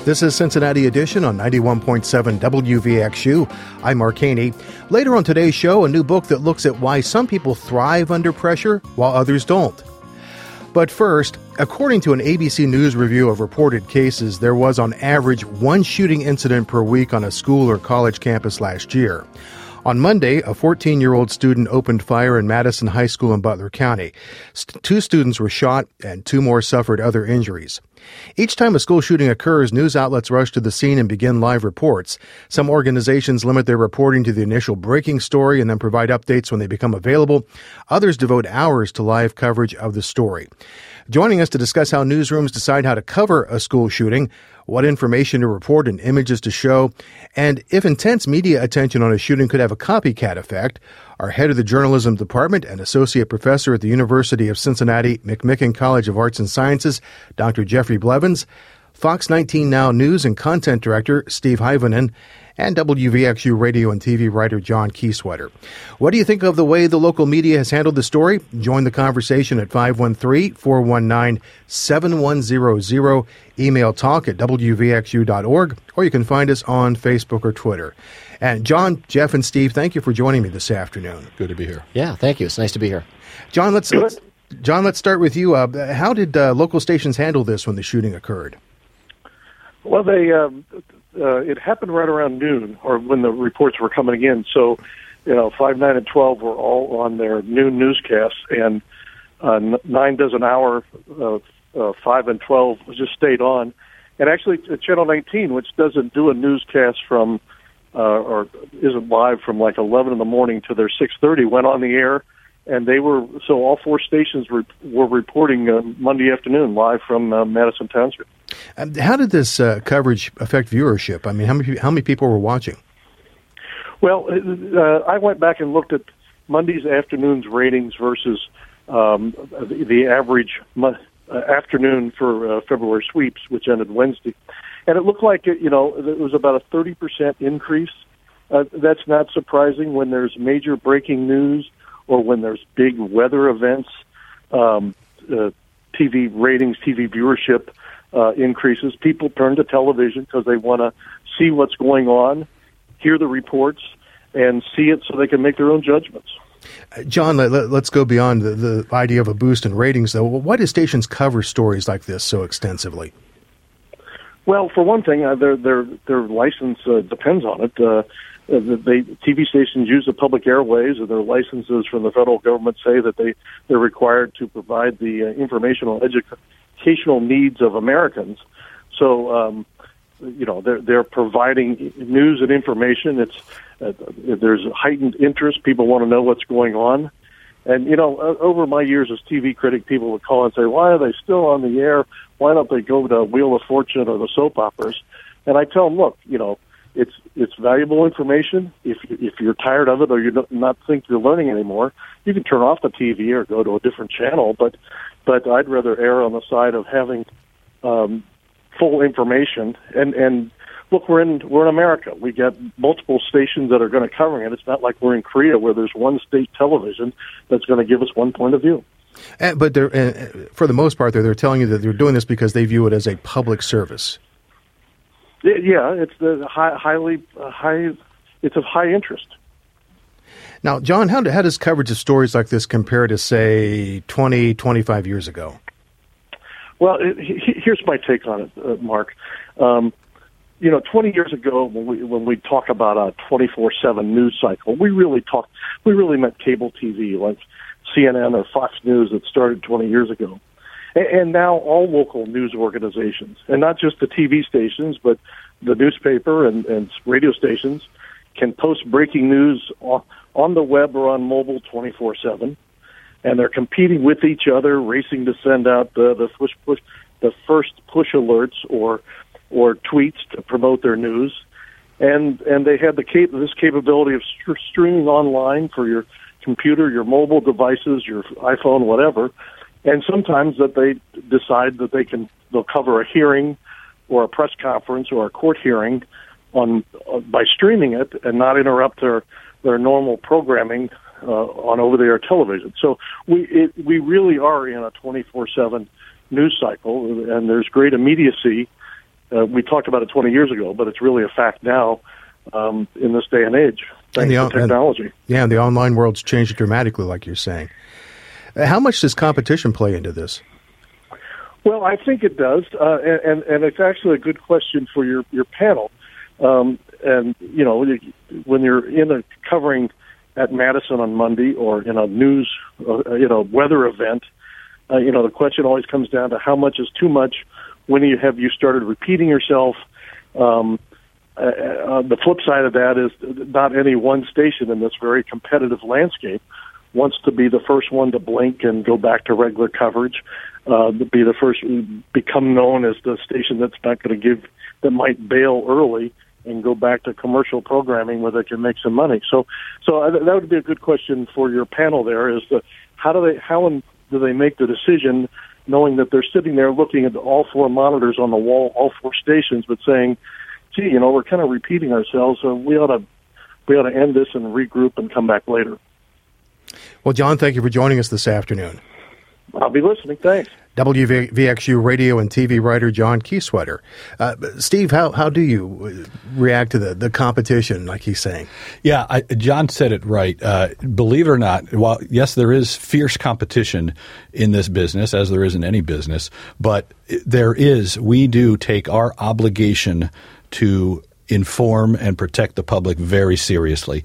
This is Cincinnati Edition on 91.7 WVXU. I'm Mark Haney. Later on today's show, a new book that looks at why some people thrive under pressure while others don't. But first, according to an ABC News review of reported cases, there was on average one shooting incident per week on a school or college campus last year. On Monday, a 14-year-old student opened fire in Madison High School in Butler County. Two students were shot and two more suffered other injuries. Each time a school shooting occurs, news outlets rush to the scene and begin live reports. Some organizations limit their reporting to the initial breaking story and then provide updates when they become available. Others devote hours to live coverage of the story. Joining us to discuss how newsrooms decide how to cover a school shooting, what information to report and images to show, and if intense media attention on a shooting could have a copycat effect, our head of the journalism department and associate professor at the University of Cincinnati McMicken College of Arts and Sciences, Dr. Jeffrey Blevins, Fox 19 Now News and content director Steve Hyvenin, and WVXU radio and TV writer John Kieswetter. What do you think of the way the local media has handled the story? Join the conversation at 513-419-7100. Email talk@wvxu.org, or you can find us on Facebook or Twitter. And John, Jeff, and Steve, thank you for joining me this afternoon. Good to be here. Yeah, thank you. It's nice to be here. John, let's start with you. How did local stations handle this when the shooting occurred? Well, it happened right around noon, or when the reports were coming in. So, 5, 9, and 12 were all on their noon newscasts, and 9 does an hour, 5 and 12 just stayed on. And actually, Channel 19, which doesn't do a newscast from, or isn't live from like 11 in the morning to their 6:30, went on the air, and so all 4 stations were reporting Monday afternoon live from Madison Township. How did this coverage affect viewership? I mean, how many people were watching? Well, I went back and looked at Monday's afternoon's ratings versus the average afternoon for February sweeps, which ended Wednesday. And it looked like, it was about a 30% increase. That's not surprising when there's major breaking news or when there's big weather events. TV ratings, TV viewership increases. People turn to television because they want to see what's going on, hear the reports, and see it so they can make their own judgments. John, let's go beyond the idea of a boost in ratings, though. Why do stations cover stories like this so extensively? Well, for one thing, their license depends on it. TV stations use the public airways, and their licenses from the federal government say that they're required to provide the informational, educational needs of Americans. So, they're providing news and information. There's heightened interest. People want to know what's going on. And, over my years as TV critic, people would call and say, why are they still on the air? Why don't they go to Wheel of Fortune or the soap operas? And I tell them, look, it's valuable information. If you're tired of it or you do not think you're learning anymore, you can turn off the TV or go to a different channel. But I'd rather err on the side of having full information. And look, we're in America. We get multiple stations that are going to cover it. It's not like we're in Korea where there's one state television that's going to give us one point of view. But for the most part, they're telling you that they're doing this because they view it as a public service. Yeah, it's it's of high interest. Now, John, how does coverage of stories like this compare to, say, 20, 25 years ago? Well, here's my take on it, Mark. 20 years ago, when we talk about a 24/7 news cycle, we really meant cable TV, like CNN or Fox News that started 20 years ago. And now all local news organizations, and not just the TV stations, but the newspaper and radio stations, can post breaking news on the web or on mobile 24/7. And they're competing with each other, racing to send out the first push alerts or tweets to promote their news. And they have this capability of streaming online for your computer, your mobile devices, your iPhone, whatever. And sometimes that they decide that they'll cover a hearing or a press conference or a court hearing by streaming it and not interrupt their normal programming on over-the-air television. So we really are in a 24/7 news cycle, and there's great immediacy We talked about it 20 years ago, but it's really a fact now in this day and age, thanks to technology. And the online world's changed dramatically, like you're saying. How much does competition play into this? Well, I think it does, and it's actually a good question for your panel. And, you know, when you're covering at Madison on Monday or in a news, weather event, the question always comes down to how much is too much. When have you started repeating yourself? The flip side of that is not any one station in this very competitive landscape wants to be the first one to blink and go back to regular coverage, be the first, become known as the station that's not going to that might bail early and go back to commercial programming where they can make some money. So that would be a good question for your panel there, is how do they make the decision, knowing that they're sitting there looking at all four monitors on the wall, all four stations, but saying, gee, we're kind of repeating ourselves, so we ought to end this and regroup and come back later. Well, John, thank you for joining us this afternoon. I'll be listening. Thanks. WVXU radio and TV writer John Kieswetter. Steve, how do you react to the competition, like he's saying? Yeah, John said it right. Believe it or not, while yes, there is fierce competition in this business, as there is in any business, but we do take our obligation to inform and protect the public very seriously.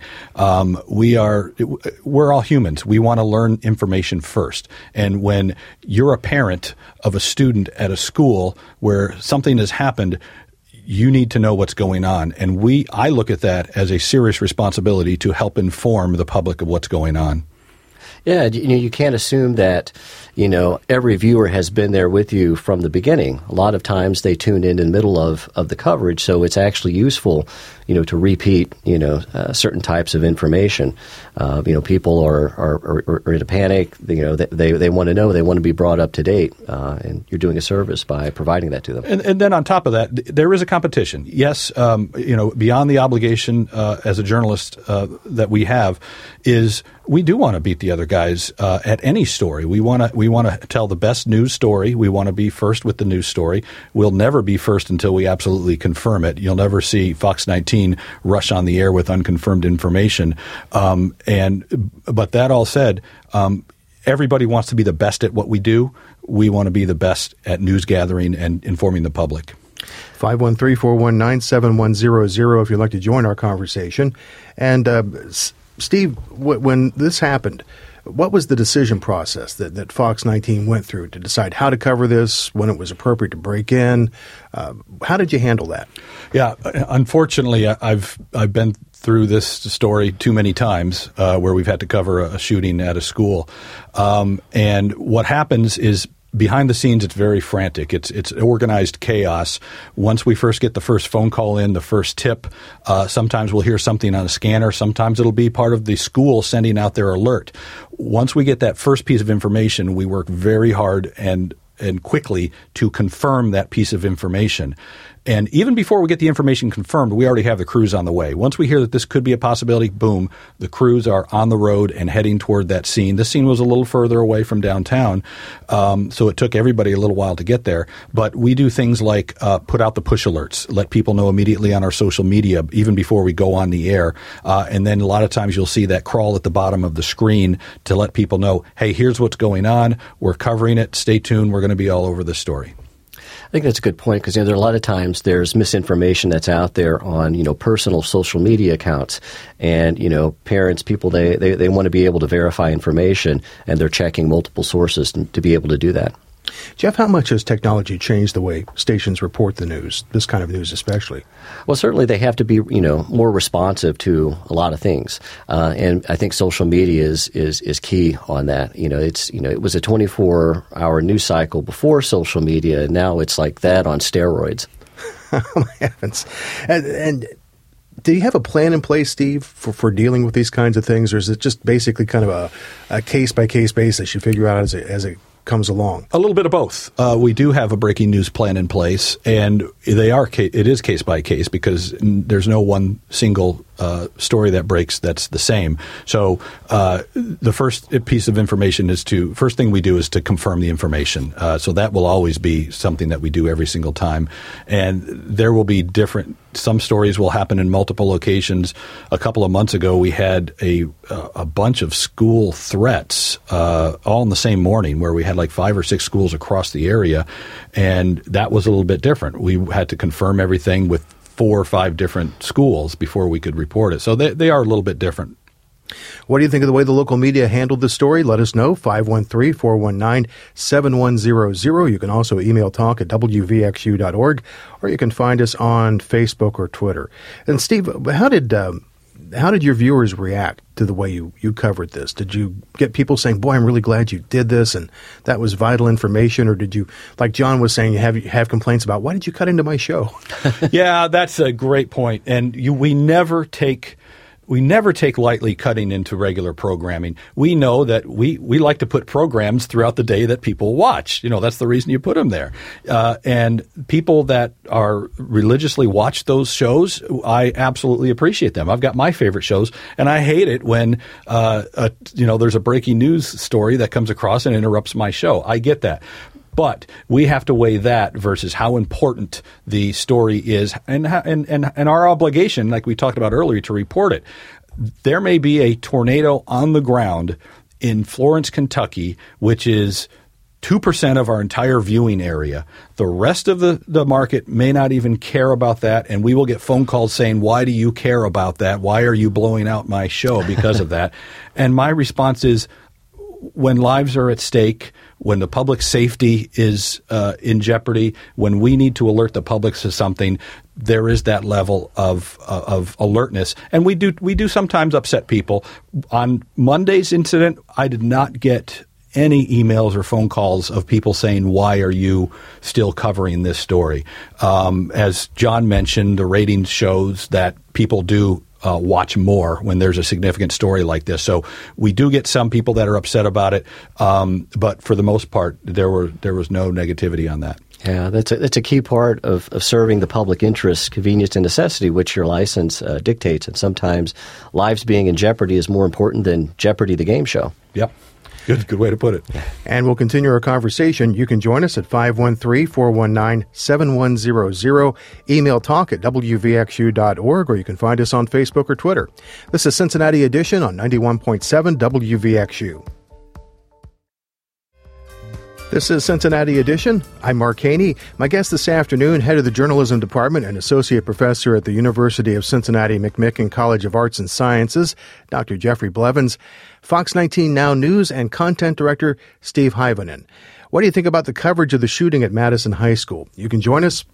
We're all humans. We want to learn information first. And when you're a parent of a student at a school where something has happened, you need to know what's going on. And I look at that as a serious responsibility to help inform the public of what's going on. Yeah, you can't assume that, every viewer has been there with you from the beginning. A lot of times they tuned in the middle of the coverage, so it's actually useful, to repeat, certain types of information. People are in a panic. They want to know. They want to be brought up to date, and you're doing a service by providing that to them. And then on top of that, there is a competition. Yes, beyond the obligation as a journalist that we have is we do want to beat the other guys at any story. We want to tell the best news story. We want to be first with the news story. We'll never be first until we absolutely confirm it. You'll never see Fox 19 rush on the air with unconfirmed information. But that all said, everybody wants to be the best at what we do. We want to be the best at news gathering and informing the public. 513-419-7100 if you'd like to join our conversation. And Steve, when this happened, what was the decision process that Fox 19 went through to decide how to cover this, when it was appropriate to break in? How did you handle that? Yeah, unfortunately, I've been through this story too many times where we've had to cover a shooting at a school. And what happens is, behind the scenes, it's very frantic. It's organized chaos. Once we first get the first phone call in, the first tip, sometimes we'll hear something on a scanner. Sometimes it'll be part of the school sending out their alert. Once we get that first piece of information, we work very hard and quickly to confirm that piece of information. And even before we get the information confirmed, we already have the crews on the way. Once we hear that this could be a possibility, boom, the crews are on the road and heading toward that scene. The scene was a little further away from downtown, so it took everybody a little while to get there. But we do things like put out the push alerts, let people know immediately on our social media, even before we go on the air. And then a lot of times you'll see that crawl at the bottom of the screen to let people know, hey, here's what's going on. We're covering it. Stay tuned. We're going to be all over this story. I think that's a good point because there are a lot of times there's misinformation that's out there on personal social media accounts, and parents, people they want to be able to verify information, and they're checking multiple sources to be able to do that. Jeff, how much has technology changed the way stations report the news, this kind of news especially? Well, certainly they have to be, more responsive to a lot of things. And I think social media is key on that. It was a 24-hour news cycle before social media, and now it's like that on steroids. Oh, my heavens. And do you have a plan in place, Steve, for dealing with these kinds of things, or is it just basically kind of a case-by-case basis you figure out as it comes along? A little bit of both. We do have a breaking news plan in place, and it is case by case because there's no one single story that breaks that's the same. So the first piece of information first thing we do is to confirm the information. So that will always be something that we do every single time. And there will be some stories will happen in multiple locations. A couple of months ago, we had a bunch of school threats all in the same morning, where we had like 5 or 6 schools across the area. And that was a little bit different. We had to confirm everything with 4 or 5 different schools before we could report it. So they are a little bit different. What do you think of the way the local media handled the story? Let us know, 513-419-7100. You can also email talk at wvxu.org, or you can find us on Facebook or Twitter. And Steve, how did your viewers react to the way you covered this? Did you get people saying, boy, I'm really glad you did this, and that was vital information? Or did you, like John was saying, you have complaints about, why did you cut into my show? Yeah, that's a great point. And we never take lightly cutting into regular programming. We know that we like to put programs throughout the day that people watch. That's the reason you put them there. And people that are religiously watch those shows, I absolutely appreciate them. I've got my favorite shows, and I hate it when there's a breaking news story that comes across and interrupts my show. I get that. But we have to weigh that versus how important the story is and our obligation, like we talked about earlier, to report it. There may be a tornado on the ground in Florence, Kentucky, which is 2% of our entire viewing area. The rest of the market may not even care about that, and we will get phone calls saying, why do you care about that? Why are you blowing out my show because of that? And my response is, when lives are at stake, when the public safety is in jeopardy, when we need to alert the public to something, there is that level of alertness. And we do sometimes upset people. On Monday's incident, I did not get any emails or phone calls of people saying, why are you still covering this story? As John mentioned, the ratings shows that people do watch more when there's a significant story like this. So we do get some people that are upset about it, but for the most part, there was no negativity on that. Yeah, that's a key part of serving the public interest, convenience, and necessity, which your license dictates. And sometimes lives being in jeopardy is more important than Jeopardy, the game show. Yep. Good way to put it. And we'll continue our conversation. You can join us at 513-419-7100. Email talk at wvxu.org, or you can find us on Facebook or Twitter. This is Cincinnati Edition on 91.7 WVXU. This is Cincinnati Edition. I'm Mark Haney. My guest this afternoon, head of the Journalism Department and Associate Professor at the University of Cincinnati McMicken College of Arts and Sciences, Dr. Jeffrey Blevins, Fox 19 Now News and Content Director Steve Hyvanen. What do you think about the coverage of the shooting at Madison High School? You can join us,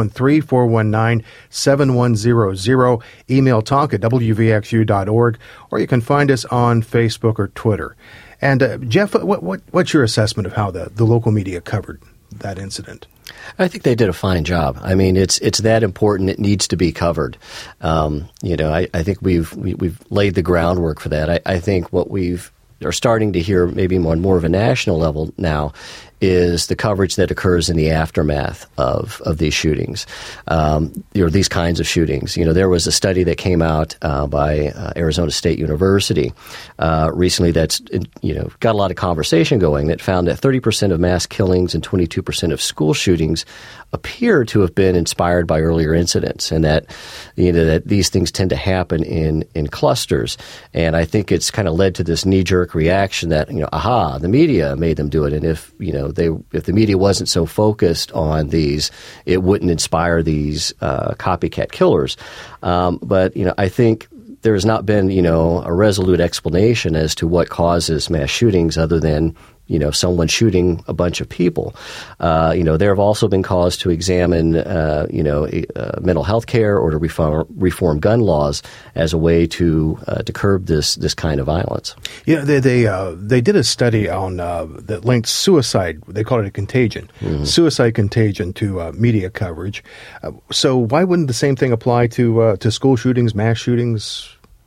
513-419-7100. Email talk at wvxu.org, or you can find us on Facebook or Twitter. And Jeff, what's your assessment of how the local media covered that incident? I think they did a fine job. I mean, it's that important. It needs to be covered. I think we've laid the groundwork for that. I think what are starting to hear maybe on more of a national level now is the coverage that occurs in the aftermath of these shootings, these kinds of shootings. There was a study that came out by Arizona State University recently that's got a lot of conversation going, that found that 30% of mass killings and 22% of school shootings appear to have been inspired by earlier incidents, and that that these things tend to happen in clusters. And I think it's kind of led to this knee-jerk reaction that the media made them do it, and if the media wasn't so focused on these, it wouldn't inspire these copycat killers. But I think there has not been a resolute explanation as to what causes mass shootings other than someone shooting a bunch of people. There have also been calls to examine, mental health care or to reform gun laws as a way to curb this kind of violence. They did a study on that linked suicide. They called it a contagion, suicide contagion to media coverage. So why wouldn't the same thing apply to school shootings, mass shootings?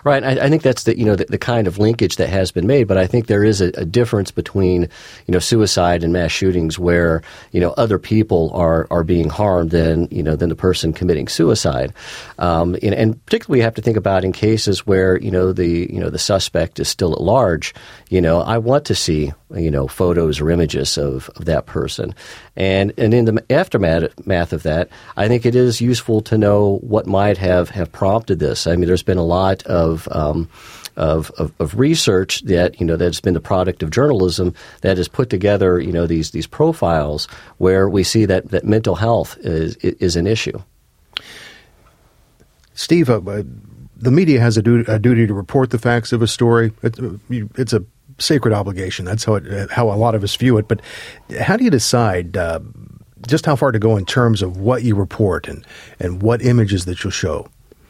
Right. I think that's the kind of linkage that has been made, but I think there is a difference between, suicide and mass shootings where, other people are being harmed than the person committing suicide. And particularly we have to think about in cases where, the suspect is still at large. I want to see, photos or images of that person. And in the aftermath of that, I think it is useful to know what might have prompted this. I mean, there's been a lot of research that that's been the product of journalism that has put together these profiles where we see that mental health is an issue. Steve, the media has a duty to report the facts of a story. It's a sacred obligation. That's how a lot of us view it. But how do you decide just how far to go in terms of what you report and what images that you'll show?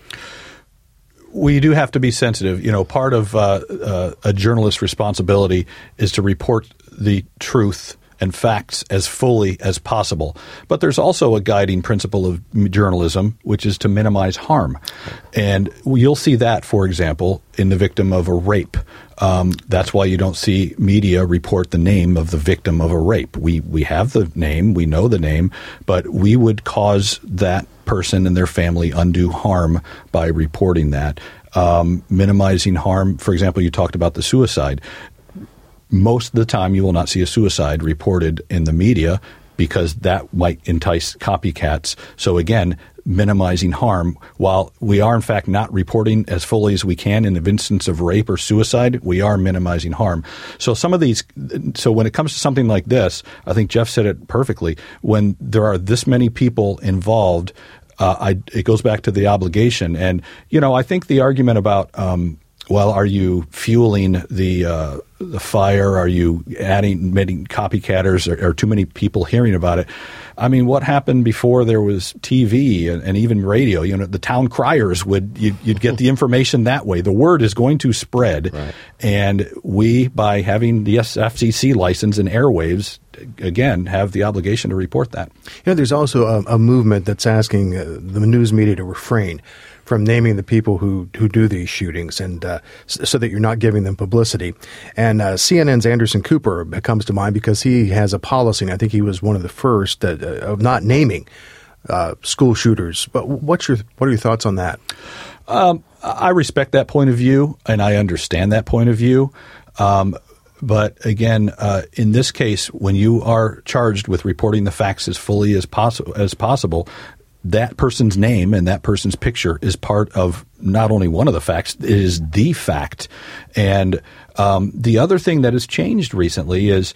We do have to be sensitive. Part of a journalist's responsibility is to report the truth and facts as fully as possible. But there's also a guiding principle of journalism, which is to minimize harm. And you'll see that, for example, in the victim of a rape. That's why you don't see media report the name of the victim of a rape. We have the name, we know the name, but we would cause that person and their family undue harm by reporting that. Minimizing harm, for example, you talked about the suicide. Most of the time you will not see a suicide reported in the media because that might entice copycats. So again, minimizing harm. While we are in fact not reporting as fully as we can in the instance of rape or suicide, we are minimizing harm. So when it comes to something like this, I think Jeff said it perfectly. When there are this many people involved, it goes back to the obligation. And, I think the argument about, are you fueling the fire? Are you admitting copycatters? Or too many people hearing about it? I mean, what happened before there was TV and even radio? The town criers you'd get the information that way. The word is going to spread, right. And we, by having the FCC license and airwaves, again, have the obligation to report that. There's also a movement that's asking the news media to refrain from naming the people who do these shootings, and so that you're not giving them publicity. And CNN's Anderson Cooper comes to mind because he has a policy, and I think he was one of the first of not naming school shooters. But what are your thoughts on that? I respect that point of view, and I understand that point of view. But again, in this case, when you are charged with reporting the facts as fully as possible, that person's name and that person's picture is part of not only one of the facts, it is the fact. And the other thing that has changed recently is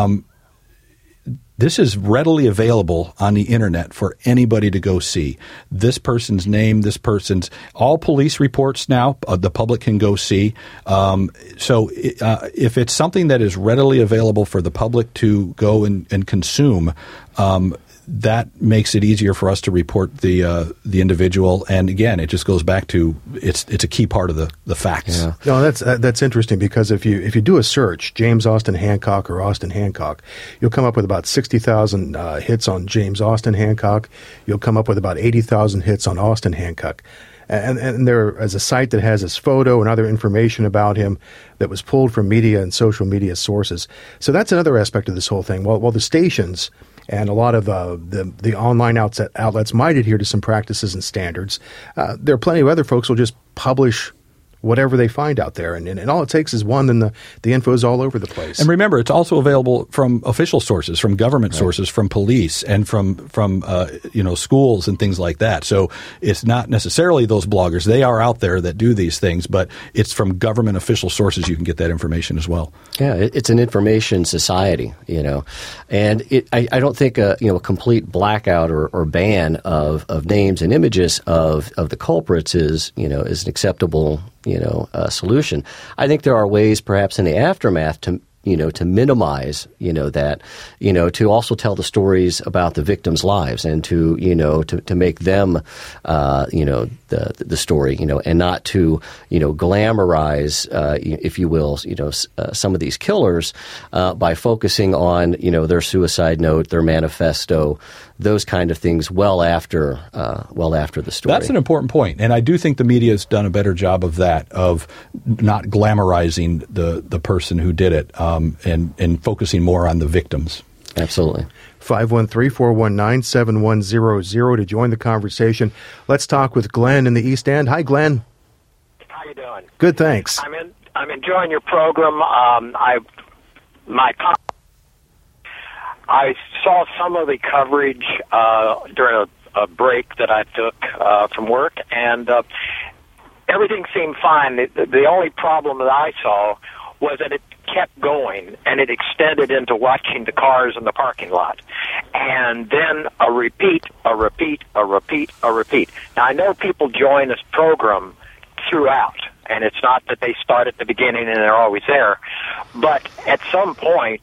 this is readily available on the internet for anybody to go see. This person's name, all police reports now, the public can go see. So if it's something that is readily available for the public to go and consume, that makes it easier for us to report the individual. And again, it just goes back to it's a key part of the facts. Yeah. No, that's interesting because if you do a search, James Austin Hancock or Austin Hancock, you'll come up with about 60,000 hits on James Austin Hancock. You'll come up with about 80,000 hits on Austin Hancock. And there is a site that has his photo and other information about him that was pulled from media and social media sources. So that's another aspect of this whole thing. Well, the stations and a lot of the online outlets might adhere to some practices and standards. There are plenty of other folks who will just publish whatever they find out there. And all it takes is one, then the info is all over the place. And remember, it's also available from official sources, from government sources, from police, and from schools and things like that. So it's not necessarily those bloggers. They are out there that do these things, but it's from government official sources you can get that information as well. Yeah, it's an information society, And I don't think a complete blackout or ban of names and images of the culprits is an acceptable solution. I think there are ways, perhaps in the aftermath, to to minimize, that, to also tell the stories about the victims' lives and to make them, the story, and not to, glamorize, if you will, some of these killers by focusing on, their suicide note, their manifesto, those kind of things well after the story. That's an important point, and I do think the media has done a better job of that, of not glamorizing the person who did it, and focusing more on the victims. Absolutely. 513-419-7100 to join the conversation. Let's talk with Glenn in the East End. Hi, Glenn. How you doing? Good, thanks. I'm enjoying your program. I saw some of the coverage during a break that I took from work, and everything seemed fine. The only problem that I saw was that it kept going, and it extended into watching the cars in the parking lot. And then a repeat. Now, I know people join this program throughout, and it's not that they start at the beginning and they're always there, but at some point,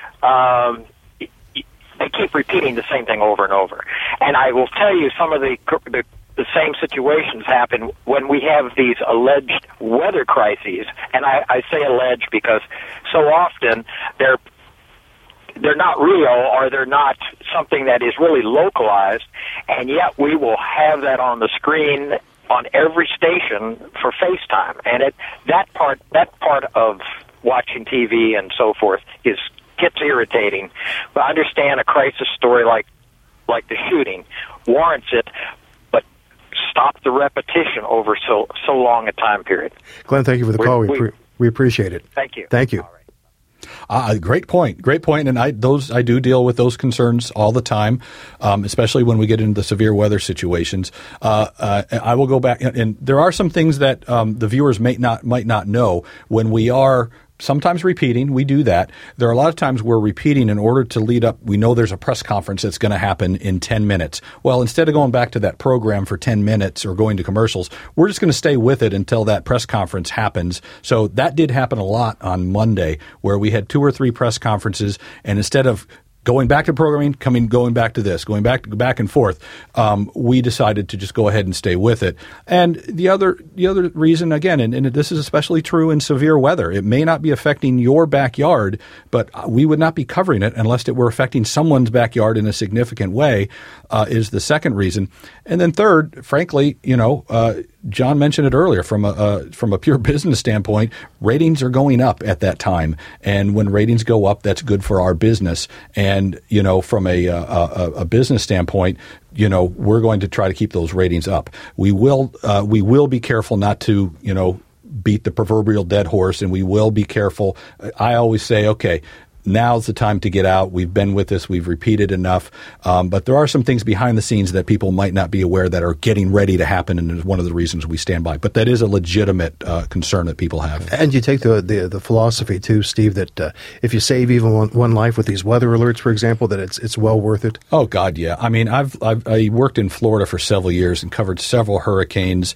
they keep repeating the same thing over and over. And I will tell you, some of the same situations happen when we have these alleged weather crises. And I say alleged because so often they're not real, or they're not something that is really localized, and yet we will have that on the screen on every station for FaceTime. And that part of watching TV and so forth gets irritating. But I understand a crisis story like the shooting warrants it, but stop the repetition over so long a time period. Glenn, thank you for the call. We appreciate it. Thank you. Thank you. All right. Great point. And I do deal with those concerns all the time, especially when we get into the severe weather situations. I will go back, and there are some things that the viewers might not know when we are sometimes repeating. We do that. There are a lot of times we're repeating in order to lead up. We know there's a press conference that's going to happen in 10 minutes. Well, instead of going back to that program for 10 minutes or going to commercials, we're just going to stay with it until that press conference happens. So that did happen a lot on Monday, where we had 2 or 3 press conferences, and instead of going back to programming, going back to this, going back and forth, we decided to just go ahead and stay with it. And the other reason, again, and this is especially true in severe weather, it may not be affecting your backyard, but we would not be covering it unless it were affecting someone's backyard in a significant way, is the second reason. And then third, frankly, John mentioned it earlier, from a pure business standpoint, ratings are going up at that time. And when ratings go up, that's good for our business. And, from a business standpoint, we're going to try to keep those ratings up. We will be careful not to, beat the proverbial dead horse, and we will be careful. I always say, okay, now's the time to get out. We've been with this. We've repeated enough. But there are some things behind the scenes that people might not be aware that are getting ready to happen, and is one of the reasons we stand by. But that is a legitimate concern that people have. And you take the philosophy, too, Steve, that if you save even one life with these weather alerts, for example, that it's well worth it? Oh, God, yeah. I mean, I worked in Florida for several years and covered several hurricanes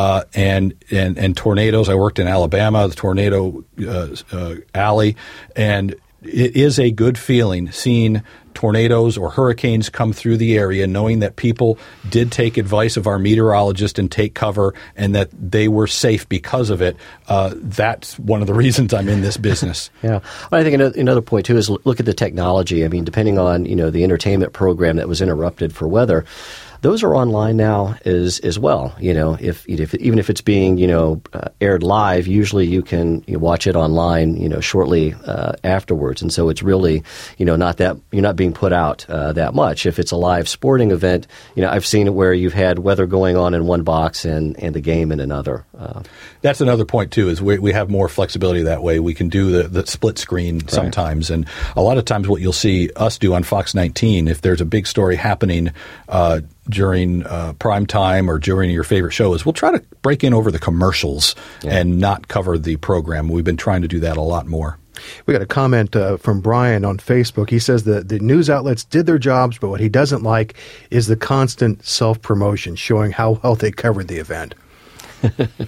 and tornadoes. I worked in Alabama, the Tornado Alley, and it is a good feeling seeing tornadoes or hurricanes come through the area, knowing that people did take advice of our meteorologist and take cover, and that they were safe because of it. That's one of the reasons I'm in this business. Yeah. Well, I think another point, too, is look at the technology. I mean, depending on, the entertainment program that was interrupted for weather, those are online now as well. If even if it's being aired live, usually you can watch it online shortly afterwards, and so it's really not that you're not being put out that much. If it's a live sporting event, I've seen it where you've had weather going on in one box and the game in another. That's another point too. Is we have more flexibility that way. We can do the split screen sometimes, and a lot of times what you'll see us do on Fox 19, if there's a big story happening during prime time or during your favorite show, is we'll try to break in over the commercials and not cover the program. We've been trying to do that a lot more. We got a comment from Brian on Facebook. He says the news outlets did their jobs, but what he doesn't like is the constant self-promotion, showing how well they covered the event.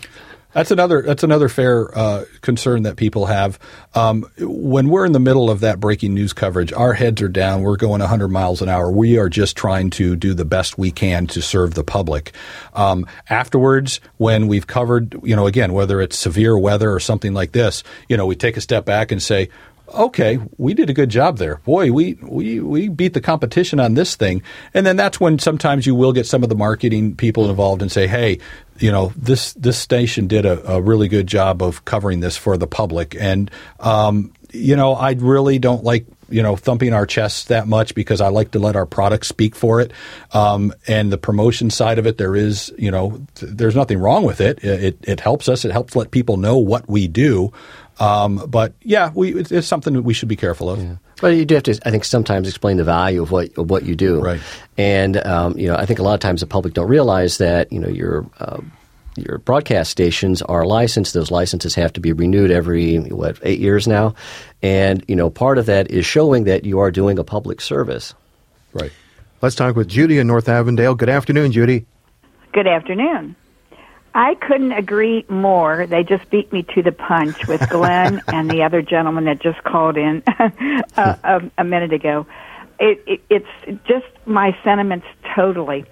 That's another fair concern that people have. When we're in the middle of that breaking news coverage, our heads are down. We're going 100 miles an hour. We are just trying to do the best we can to serve the public. Afterwards, when we've covered, again, whether it's severe weather or something like this, we take a step back and say, okay, we did a good job there. Boy, we beat the competition on this thing. And then that's when sometimes you will get some of the marketing people involved and say, hey, this station did a really good job of covering this for the public. And, I really don't like, thumping our chests that much because I like to let our product speak for it. And the promotion side of it, there's nothing wrong with it. It helps us. It helps let people know what we do. But yeah, it's something that we should be careful of. Yeah. But you do have to, I think, sometimes explain the value of what you do. Right. And I think a lot of times the public don't realize that your broadcast stations are licensed. Those licenses have to be renewed every 8 years now, and part of that is showing that you are doing a public service. Right. Let's talk with Judy in North Avondale. Good afternoon, Judy. Good afternoon. I couldn't agree more. They just beat me to the punch with Glenn and the other gentleman that just called in a minute ago. It's just my sentiments totally.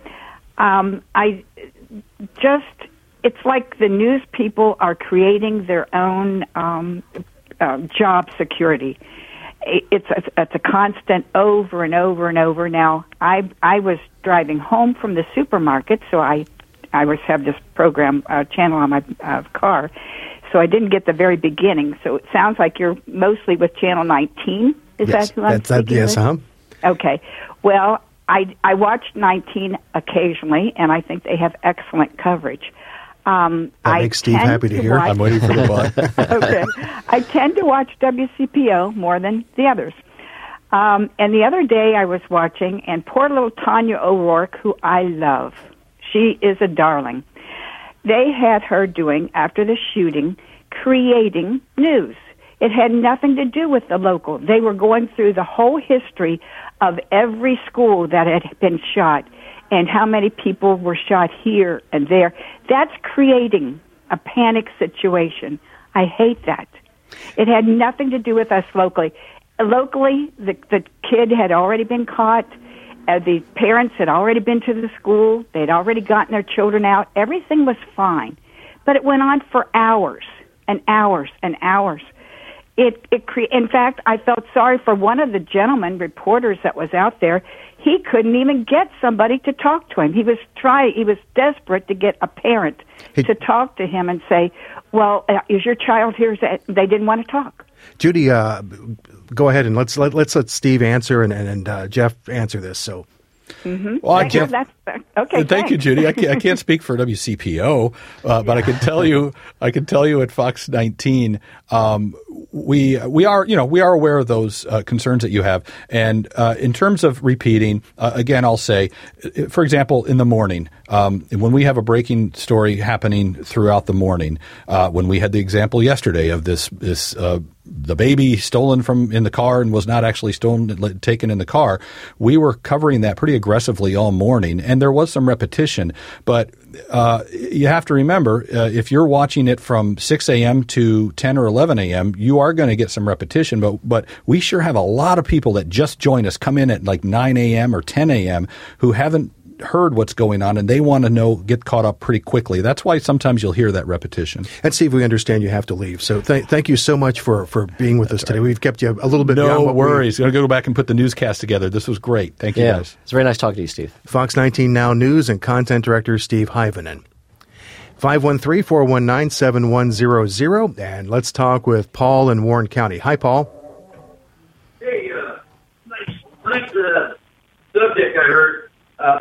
It's like the news people are creating their own job security. It's a constant over and over and over. Now, I was driving home from the supermarket, so I always have this program channel on my car, so I didn't get the very beginning. So it sounds like you're mostly with Channel 19. Is that who I'm speaking yes, with? Okay. Well, I watch 19 occasionally, and I think they have excellent coverage. That makes Steve happy to hear. I'm waiting for the button. Okay. I tend to watch WCPO more than the others. And the other day I was watching, and poor little Tanya O'Rourke, who I love, she is a darling. They had her doing, after the shooting, creating news. It had nothing to do with the local. They were going through the whole history of every school that had been shot and how many people were shot here and there. That's creating a panic situation. I hate that. It had nothing to do with us locally. Locally, the kid had already been caught. The parents had already been to the school. They'd already gotten their children out. Everything was fine. But it went on for hours and hours and hours. In fact, I felt sorry for one of the gentlemen, reporters that was out there. He couldn't even get somebody to talk to him. He was desperate to get a parent to talk to him and say, well, is your child here? They didn't want to talk. Judy, go ahead and let's let Steve answer and Jeff answer this. So, well, Jeff, okay. Thank you, Judy. I can't speak for WCPO, but I can tell you at Fox 19, we are aware of those concerns that you have, and in terms of repeating, again, I'll say, for example, in the morning, when we have a breaking story happening throughout the morning, when we had the example yesterday of this the baby stolen from in the car and was not actually stolen, taken in the car, we were covering that pretty aggressively all morning, and there was some repetition. But you have to remember, if you're watching it from 6 a.m. to 10 or 11 a.m., you are going to get some repetition. But we sure have a lot of people that just joined us, come in at like 9 a.m. or 10 a.m. who haven't heard what's going on, and they want to get caught up pretty quickly. That's why sometimes you'll hear that repetition. And Steve, we understand you have to leave, so thank you so much for being with us today. We've kept you a little bit beyond what worries. Going to go back and put the newscast together. This was great. Thank you, guys. It's very nice talking to you, Steve. Fox 19 Now News and Content Director Steve Hyvenin. 513-419-7100, and let's talk with Paul in Warren County. Hi, Paul. Hey, nice subject I heard.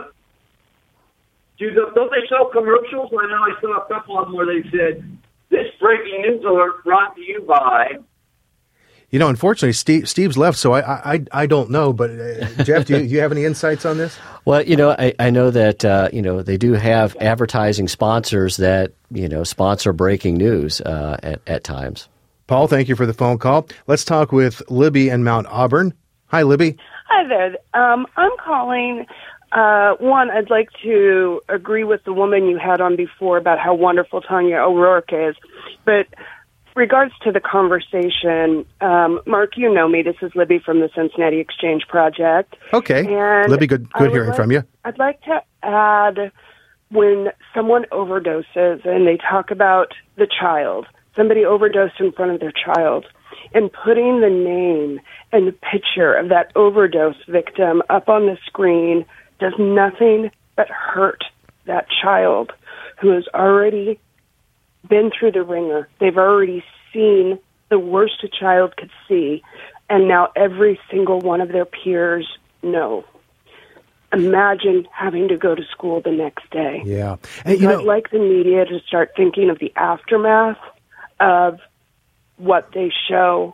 Don't they sell commercials? I know I saw a couple of them where they said, this breaking news alert brought to you by... Unfortunately, Steve's left, so I don't know. But Jeff, do you have any insights on this? Well, I know that they do have advertising sponsors that sponsor breaking news at times. Paul, thank you for the phone call. Let's talk with Libby in Mount Auburn. Hi, Libby. Hi there. I'm calling One, I'd like to agree with the woman you had on before about how wonderful Tanya O'Rourke is. But regards to the conversation, Mark, you know me. This is Libby from the Cincinnati Exchange Project. Okay. And Libby, good hearing from you. I'd like to add, when someone overdoses and they talk about the child, somebody overdosed in front of their child, and putting the name and the picture of that overdose victim up on the screen does nothing but hurt that child who has already been through the ringer. They've already seen the worst a child could see, and now every single one of their peers know. Imagine having to go to school the next day. Yeah. And I'd like the media to start thinking of the aftermath of what they show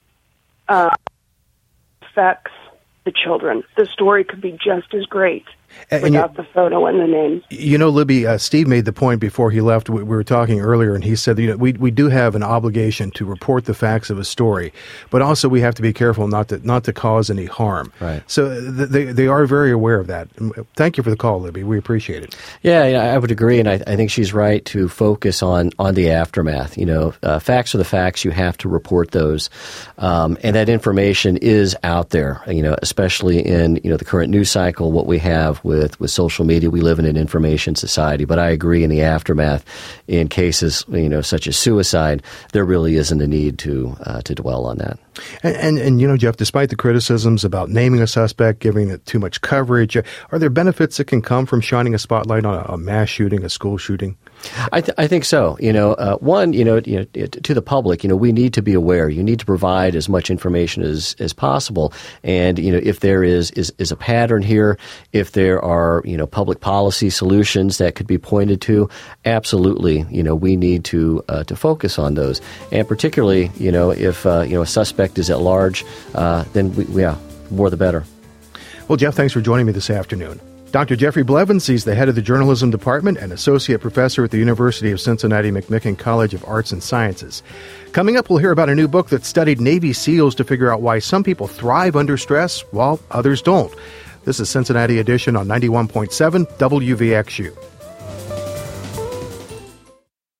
affects the children. The story could be just as great without the photo and the name. You know, Libby, Steve made the point before he left. We were talking earlier, and he said that, we do have an obligation to report the facts of a story, but also we have to be careful not to cause any harm. Right. So they are very aware of that. Thank you for the call, Libby. We appreciate it. Yeah, I would agree, and I think she's right to focus on the aftermath. Facts are the facts. You have to report those, and that information is out there. Especially in the current news cycle, what we have with social media. We live in an information society, but I agree, in the aftermath, in cases such as suicide, there really isn't a need to dwell on that. And Jeff, despite the criticisms about naming a suspect, giving it too much coverage, are there benefits that can come from shining a spotlight on a mass shooting, a school shooting? I think so. One, to the public, we need to be aware. You need to provide as much information as possible. And, if there is a pattern here, if there are, public policy solutions that could be pointed to, absolutely, we need to focus on those. And particularly, if, a suspect is at large, then more the better. Well, Jeff, thanks for joining me this afternoon. Dr. Jeffrey Blevins, he's the head of the journalism department and associate professor at the University of Cincinnati McMicken College of Arts and Sciences. Coming up, we'll hear about a new book that studied Navy SEALs to figure out why some people thrive under stress while others don't. This is Cincinnati Edition on 91.7 WVXU.